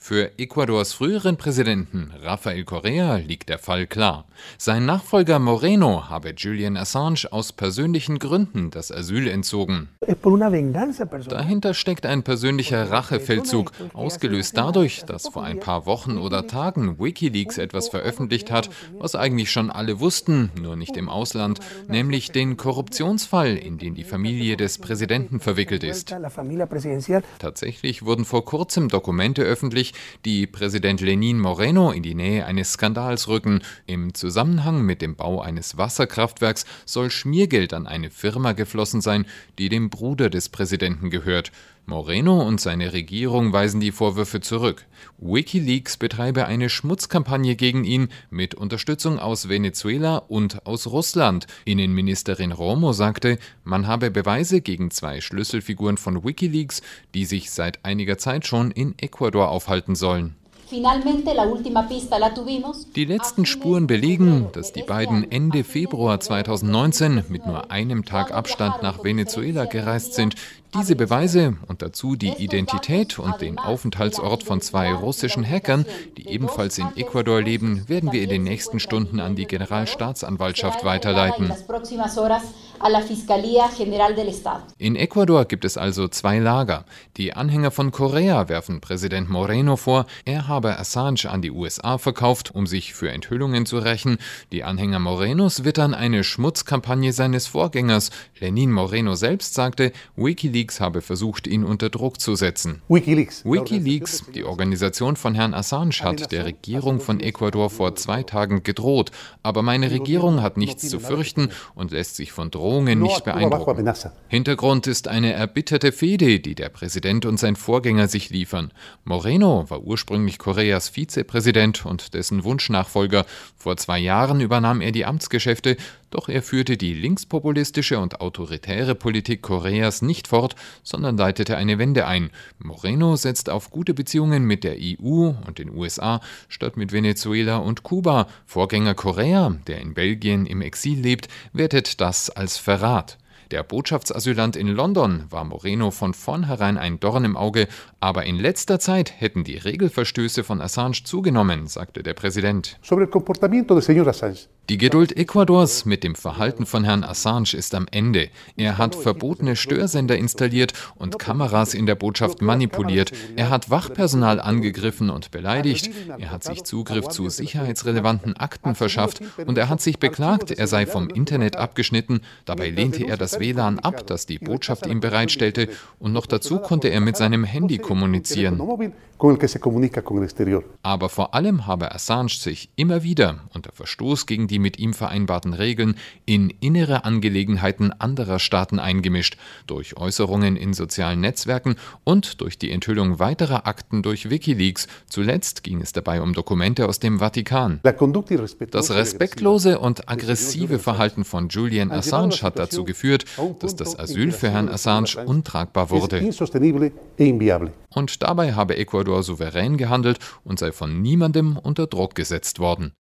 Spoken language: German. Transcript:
Für Ecuadors früheren Präsidenten Rafael Correa liegt der Fall klar. Sein Nachfolger Moreno habe Julian Assange aus persönlichen Gründen das Asyl entzogen. Dahinter steckt ein persönlicher Rachefeldzug, ausgelöst dadurch, dass vor ein paar Wochen oder Tagen WikiLeaks etwas veröffentlicht hat, was eigentlich schon alle wussten, nur nicht im Ausland, nämlich den Korruptionsfall, in den die Familie des Präsidenten verwickelt ist. Tatsächlich wurden vor kurzem Dokumente öffentlich, die Präsident Lenín Moreno in die Nähe eines Skandals rücken. Im Zusammenhang mit dem Bau eines Wasserkraftwerks soll Schmiergeld an eine Firma geflossen sein, die dem Bruder des Präsidenten gehört. Moreno und seine Regierung weisen die Vorwürfe zurück. WikiLeaks betreibe eine Schmutzkampagne gegen ihn mit Unterstützung aus Venezuela und aus Russland. Innenministerin Romo sagte, man habe Beweise gegen 2 Schlüsselfiguren von WikiLeaks, die sich seit einiger Zeit schon in Ecuador aufhalten sollen. Die letzten Spuren belegen, dass die beiden Ende Februar 2019 mit nur einem Tag Abstand nach Venezuela gereist sind. Diese Beweise und dazu die Identität und den Aufenthaltsort von 2 russischen Hackern, die ebenfalls in Ecuador leben, werden wir in den nächsten Stunden an die Generalstaatsanwaltschaft weiterleiten. In Ecuador gibt es also 2 Lager. Die Anhänger von Correa werfen Präsident Moreno vor, er habe Assange an die USA verkauft, um sich für Enthüllungen zu rächen. Die Anhänger Morenos wittern eine Schmutzkampagne seines Vorgängers. Lenín Moreno selbst sagte, WikiLeaks habe versucht, ihn unter Druck zu setzen. WikiLeaks, die Organisation von Herrn Assange, hat der Regierung von Ecuador vor 2 Tagen gedroht. Aber meine Regierung hat nichts zu fürchten und lässt sich von Drohungen nicht beeindrucken. Hintergrund ist eine erbitterte Fehde, die der Präsident und sein Vorgänger sich liefern. Moreno war ursprünglich Correas Vizepräsident und dessen Wunschnachfolger. Vor 2 Jahren übernahm er die Amtsgeschäfte, doch er führte die linkspopulistische und autoritäre Politik Correas nicht fort, sondern leitete eine Wende ein. Moreno setzt auf gute Beziehungen mit der EU und den USA statt mit Venezuela und Kuba. Vorgänger Correa, der in Belgien im Exil lebt, wertet das als Verrat. Der Botschaftsasylant in London war Moreno von vornherein ein Dorn im Auge, aber in letzter Zeit hätten die Regelverstöße von Assange zugenommen, sagte der Präsident. Die Geduld Ecuadors mit dem Verhalten von Herrn Assange ist am Ende. Er hat verbotene Störsender installiert und Kameras in der Botschaft manipuliert. Er hat Wachpersonal angegriffen und beleidigt. Er hat sich Zugriff zu sicherheitsrelevanten Akten verschafft und er hat sich beklagt, er sei vom Internet abgeschnitten. Dabei lehnte er das WLAN ab, das die Botschaft ihm bereitstellte, und noch dazu konnte er mit seinem Handy kommunizieren. Aber vor allem habe Assange sich immer wieder unter Verstoß gegen die mit ihm vereinbarten Regeln in innere Angelegenheiten anderer Staaten eingemischt, durch Äußerungen in sozialen Netzwerken und durch die Enthüllung weiterer Akten durch WikiLeaks. Zuletzt ging es dabei um Dokumente aus dem Vatikan. Das respektlose und aggressive Verhalten von Julian Assange hat dazu geführt, dass das Asyl für Herrn Assange untragbar wurde. Und dabei habe Ecuador souverän gehandelt und sei von niemandem unter Druck gesetzt worden.